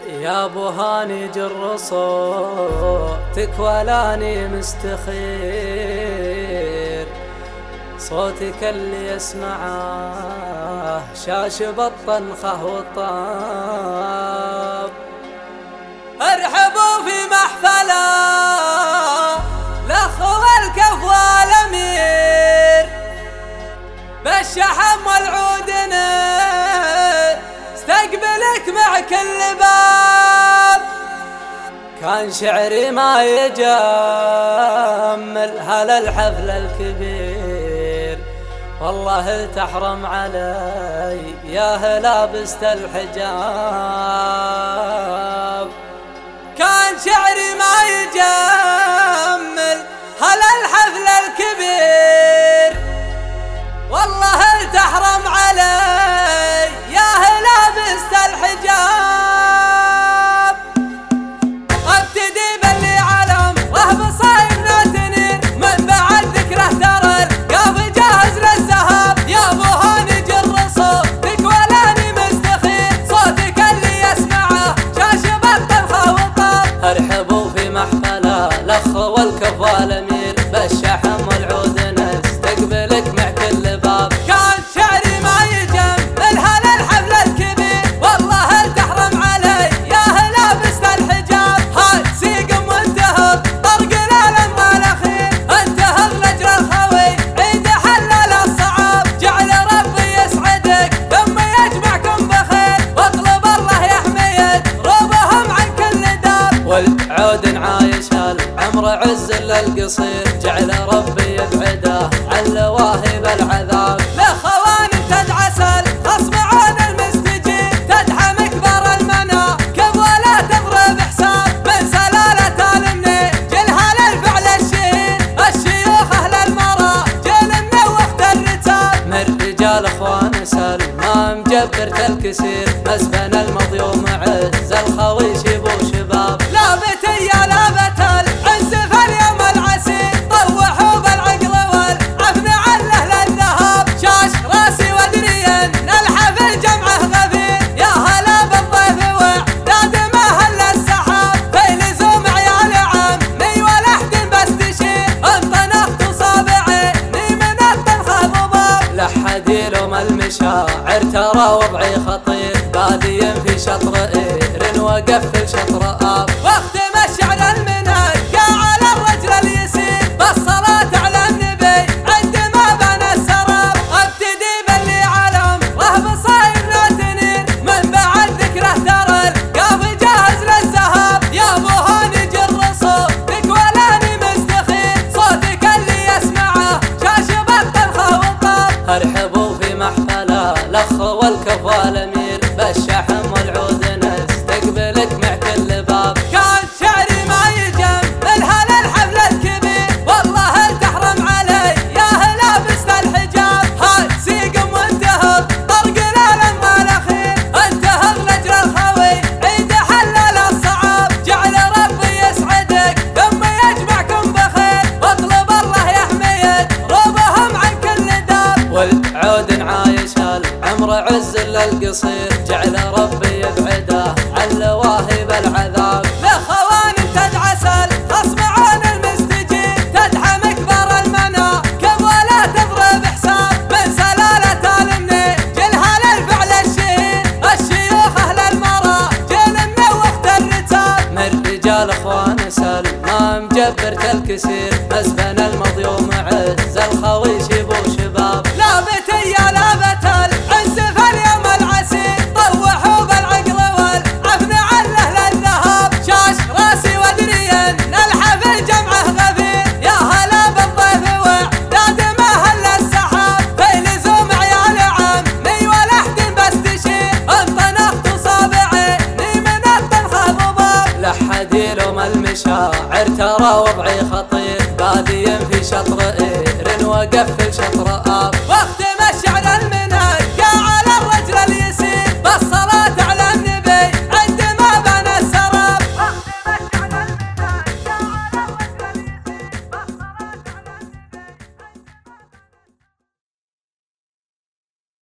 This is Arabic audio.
يا ابو هاني جر صوتك ولاني مستخير، صوتك اللي يسمعه شاشب الطنخه والطاب. ارحبوا في محفله الاخ والكف والامير، بالشحم والعود استقبلك مع كل باب. كان شعري ما يجمل هلا الحفل الكبير، والله تحرم علي يا هلا بست الحجاب. كان شعري ما يجمل هلا الحفل الكبير، والله تحرم علي يا هلا بست الحجاب. ابتدي باللي علم رهب صاير نوتنير، من بعد ذكره ترى القاف جاهز للذهاب. يا ابو هاني جر صوتك ولاني مستخير، صوتك اللي يسمعه شاشب الطنخه والطاب. ارحبوا في محفله الاخ والكف والامير، بالشحم والعود نستقبلك مع كل باب. كان شعري ما يجمل هلا الحفل الكبير، والله تحرم علي يا هلا بست الحجاب. هاي سيقم وانتهض طرق الالم الاخير، انتهض نجر الخوي عيد حلل الصعاب. جعل ربي يسعدك ثم يجمعكم بخير، واطلب الله يحمي روبهم عن كل دار. والعود عايش العمر عز للقصير، جعل ربي يبعده عن لواهب العذاب. لخوان تدعس الخصم عون المستجيب، تدحم كبر المنى كب ولا تضرب حساب. من سلالة الامني جلها للفعل الشهير، الشيوخ اهل المرى جيل من وقت الرتاب. من رجال اخوان سلمى مجبر الكسير، مسبن المضيوم عز الخوي شيب وشباب. لابت يا لابت العز في اليوم العسير، طوحوا بالعقل والعفن عله للذهاب. شاش راسي وادري ان الحفل جمعه غفير، يا هلا بالضيف وعداد ما هل السحاب. في لزوم عيال عمي ولحد بستشير، انطنخت صابعي من الطنخه ضباب. لحد يلوم المشاعر ترى وضعي خطير، بادي في شطر اير وقفل شطر اب. واختم الشعر المنقى على الرجل اليسير، بالصلاة على النبي عند ما بنى السراب. ابتدي باللي علم رهب صاير نوتنير، من بعد ذكره ترى القاف جاهز للذهاب. يا ابو هاني جر صوتك ولاني مستخير، صوتك اللي يسمعه شاشب الطنخه والطاب. ارحبوا في محفله الاخ والكف والامير، بالشحم والعود نستقبلك مع كل باب. كان شعري ما يجمل هلا الحفل الكبير، والله تحرم علي يا هلا بست الحجاب. هاي سيقم وانتهض طرق الالم الاخير، انتهض نجر الخوي عيد حلل الصعاب. جعل ربي يسعدك ثم يجمعكم بخير، واطلب الله يحمي روبهم عن كل دار. والعود عايش العمر عز للقصير، جعل ربي يبعده عن لواهب العذاب. لخوان تدعس الخصم عون المستجيب، تدحم كبر المنى كب ولا تضرب حساب. من سلالة الامني جلها للفعل الشهير، الشيوخ اهل المرى جيل من وقت الرتاب. من رجال اخوان سلمى مجبر الكسير،